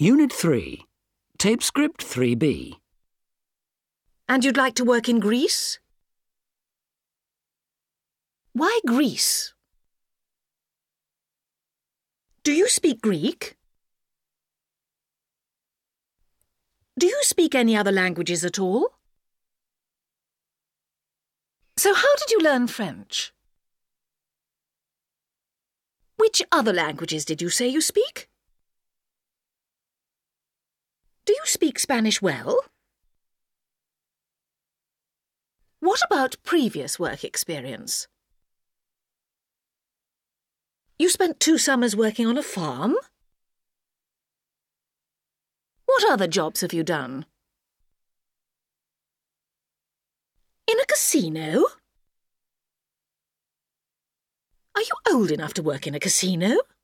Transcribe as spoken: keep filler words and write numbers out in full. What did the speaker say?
Unit three, Tape Script three B. And you'd like to work in Greece? Why Greece? Do you speak Greek? Do you speak any other languages at all? So how did you learn French? Which other languages did you say you speak? Do you speak Spanish well? What about previous work experience? You spent two summers working on a farm? What other jobs have you done? In a casino? Are you old enough to work in a casino?